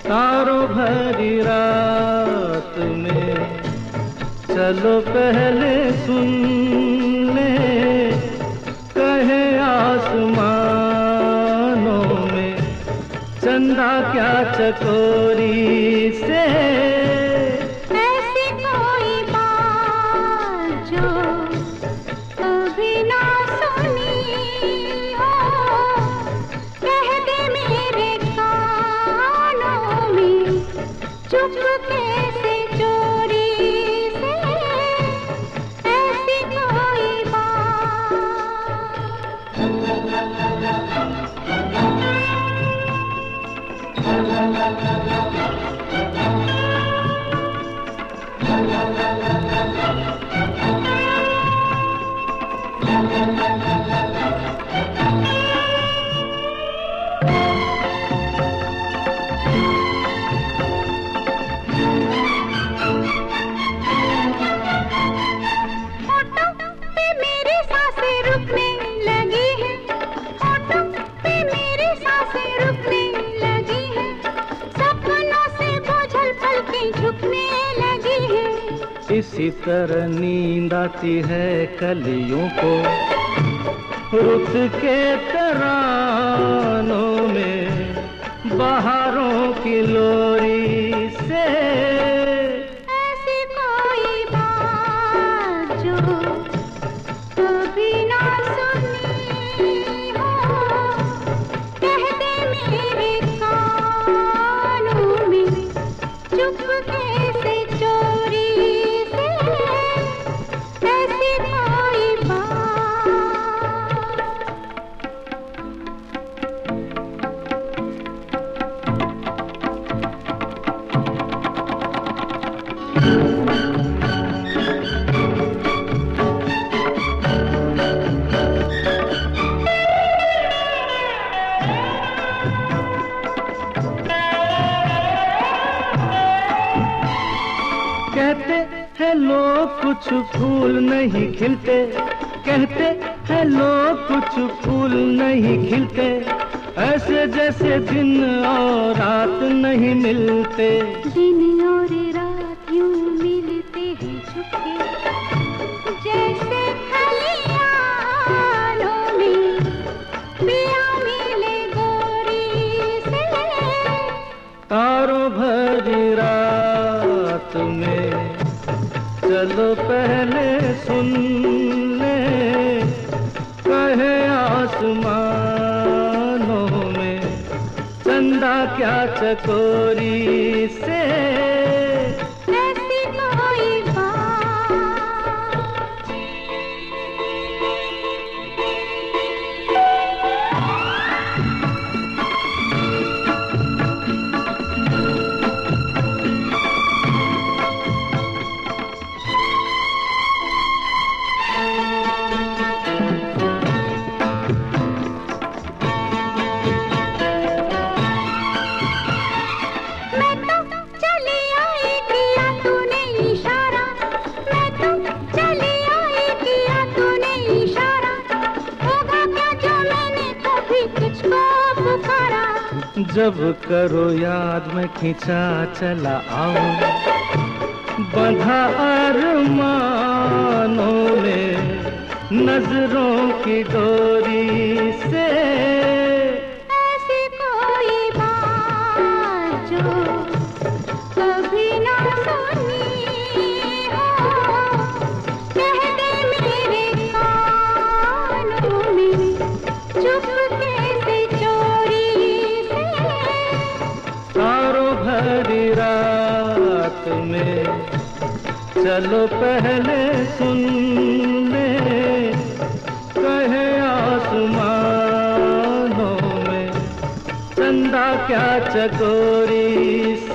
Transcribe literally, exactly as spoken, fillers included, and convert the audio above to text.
तारों भरी रात में चलो पहले सुन ले, कहे आसमानों में चंदा क्या चकोरी से। ऐसी कोई बात जो कभी ना सुनी हो, कह दे मेरे कानों में चुपके से चोरी से। ऐसी कोई इसी तरह नींद आती है कलियों को रुत के तरानों में बहारों की लोरी से। ऐसी कोई बात जो कभी ना सुनी हो, कह दे मेरे कानों में चुपके से चोरी। कहते हैं लोग कुछ फूल नहीं खिलते, कहते हैं लोग कुछ फूल नहीं खिलते, ऐसे जैसे दिन और रात नहीं मिलते। दिन और रात यूं मिलते हैं छुपके, जैसे खलियानों में पिया मिले गोरी से। तारों भरी रात में चलो पहले सुन ले, कहे आसमानों में चंदा क्या चकोरी से। ऐसी कोई जब करो याद में खींचा चला आओ, बंधा अरमानों में नजरों की डोरी से। ऐसी कोई बात जो कभी ना सुनी हो, कह दे मेरे कानों में चुपके से चोरी से। तारों भरी रात में चलो पहले सुन ले, कहे आसमानों में चंदा क्या चकोरी।